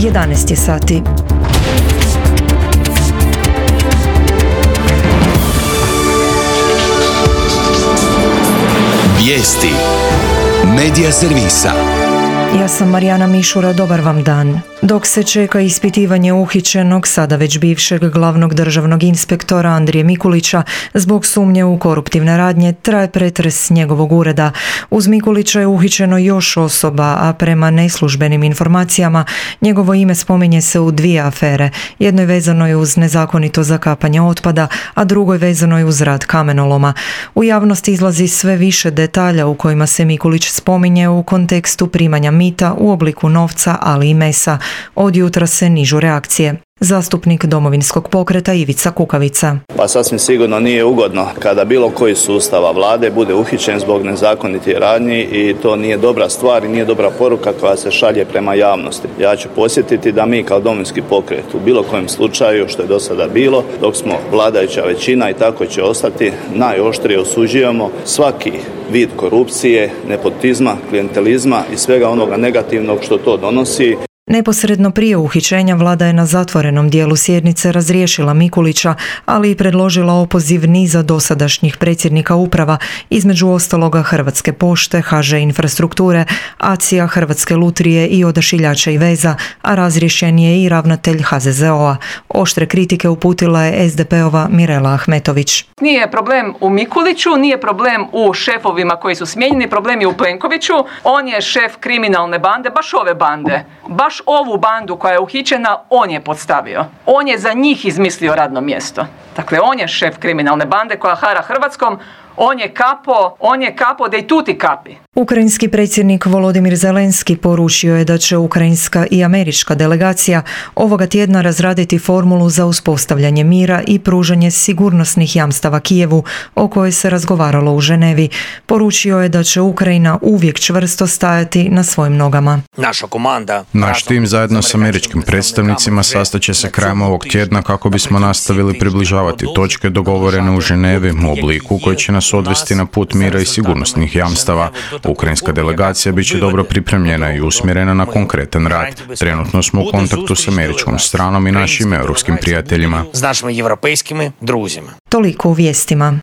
11 je sati. Vijesti Medija servisa. Ja sam Marijana Mišura, dobar vam dan. Dok se čeka ispitivanje uhićenog, sada već bivšeg glavnog državnog inspektora Andrije Mikulića zbog sumnje u koruptivne radnje, traje pretres njegovog ureda. Uz Mikulića je uhićeno još osoba, a prema neslužbenim informacijama njegovo ime spominje se u dvije afere. Jednoj vezano je uz nezakonito zakapanje otpada, a drugoj vezano je uz rad kamenoloma. U javnosti izlazi sve više detalja u kojima se Mikulić spominje u kontekstu primanja mita u obliku novca, ali i mesa. Od jutra se nižu reakcije. Zastupnik Domovinskog pokreta Ivica Kukavica. Pa sasvim sigurno nije ugodno kada bilo koji sustava vlade bude uhićen zbog nezakonitih radnji i to nije dobra stvar i nije dobra poruka koja se šalje prema javnosti. Ja ću podsjetiti da mi kao Domovinski pokret u bilo kojem slučaju što je do sada bilo, dok smo vladajuća većina i tako će ostati, najoštrije osuđujemo svaki vid korupcije, nepotizma, klijentelizma i svega onoga negativnog što to donosi. Neposredno prije uhićenja vlada je na zatvorenom dijelu sjednice razriješila Mikulića, ali i predložila opoziv niza dosadašnjih predsjednika uprava, između ostaloga Hrvatske pošte, HŽ Infrastrukture, ACI-a, Hrvatske lutrije i Odašiljača i veza, a razriješen je i ravnatelj HZZO-a. Oštre kritike uputila je SDP-ova Mirela Ahmetović. Nije problem u Mikuliću, nije problem u šefovima koji su smijenjeni, problem je u Plenkoviću. On je šef kriminalne bande, baš ove bande. Baš ovu bandu koja je uhićena, on je podstavio. On je za njih izmislio radno mjesto. Dakle, on je šef kriminalne bande koja hara Hrvatskom, on je kapo dei tutti capi. Ukrajinski predsjednik Volodimir Zelenski poručio je da će ukrajinska i američka delegacija ovoga tjedna razraditi formulu za uspostavljanje mira i pružanje sigurnosnih jamstava Kijevu, o kojoj se razgovaralo u Ženevi. Poručio je da će Ukrajina uvijek čvrsto stajati na svojim nogama. Naš tim zajedno s američkim predstavnicima sastaće se krajem ovog tjedna kako bismo nastavili približavati točke dogovorene u Ženevi u obliku koji će nas odvesti na put mira i sigurnosnih jamstava. Ukrajinska delegacija bit će dobro pripremljena i usmjerena na konkretan rad. Trenutno smo u kontaktu s američkom stranom i našim europskim prijateljima. Toliko u vijestima.